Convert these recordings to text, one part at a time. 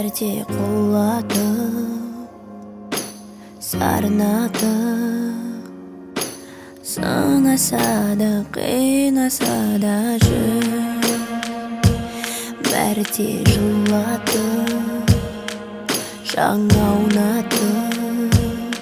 бәрде құлатып, сарнатып, сынаса да, қинаса да жүр. Бәрде жылатып, жаңа аунатып,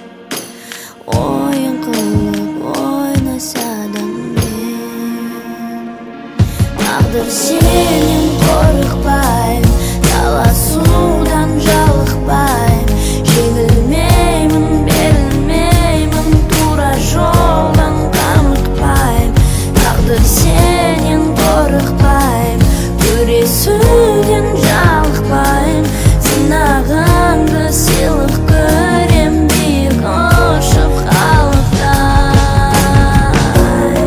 ойын қылып ойнаса да мен. Тағдыр сенен қорықпайм, таласудан жалықпайм, жеңілмеймін, берілмеймін, тура жолдан қамықпайм. Тағдыр сенен қорықпайм, күресуден жалықпайм, сынағанды сыйлық көрем, биік ұшып қалықтай.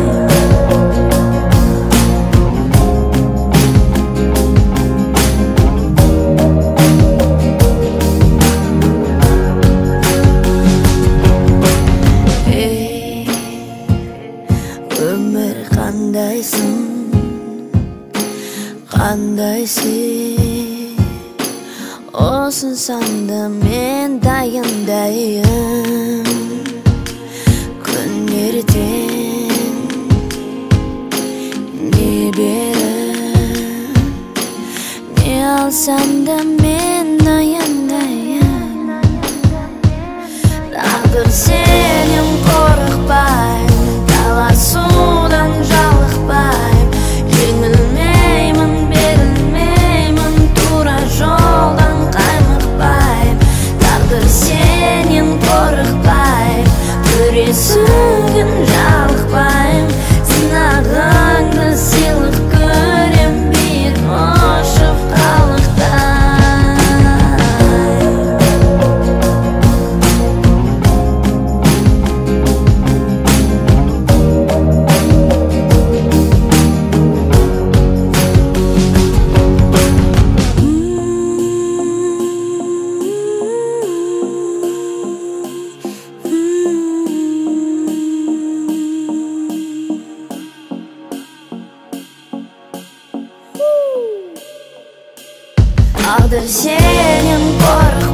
Ей, өмір қандайсың, қандайсың, осың санда мен дайындайым. Күн ертең не беріп, не алсам да мен аяндайым. Тағдыр сенен қорықпайм, таласудан жалықпайм, жеңілмеймін, берілмеймін, тура жолдан қаймықпайм. Тағдыр сенен қорықпайм, күресуден жалықпайм, сынағанды сыйлық көрем, биік ұшып қалықтай. Тағдыр сенен қорықпайм,